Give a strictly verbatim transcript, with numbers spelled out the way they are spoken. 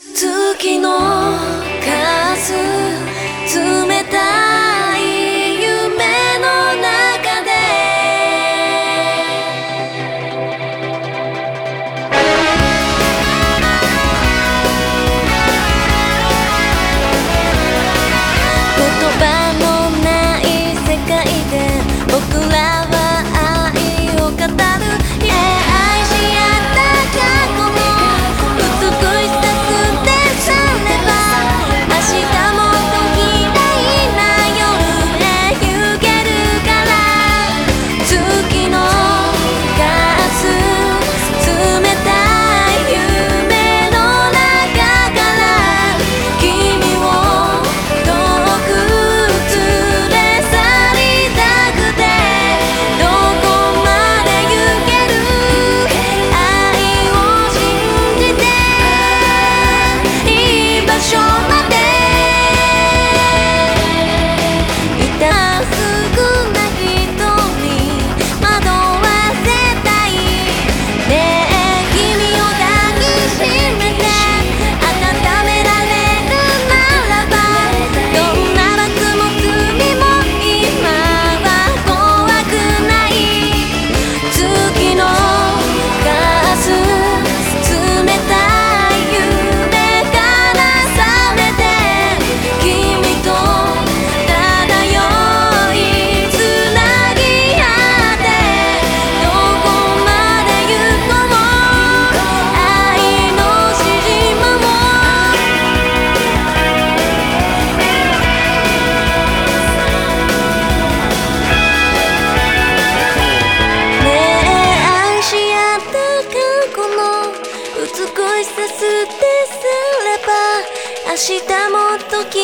月のかす冷たい夢の中で言葉のない世界で僕らは愛を語る愛し合った過去の美しさ捨て去れば明日もっと綺麗な夜へ行けるから月のかす冷たい夢の中から君を遠く連れ去りたくてどこまで行ける愛を信じていい場所までいたすぐな人に惑わせたいねえ君を抱きしめて温められるならばどんな罰も罪も今は怖くない月のかす冷たい夢から覚めて君と漂いつなぎ合ってどこまで行こう愛のしじまもねえ愛し合った過去の美しさ捨て去れば明日もっと綺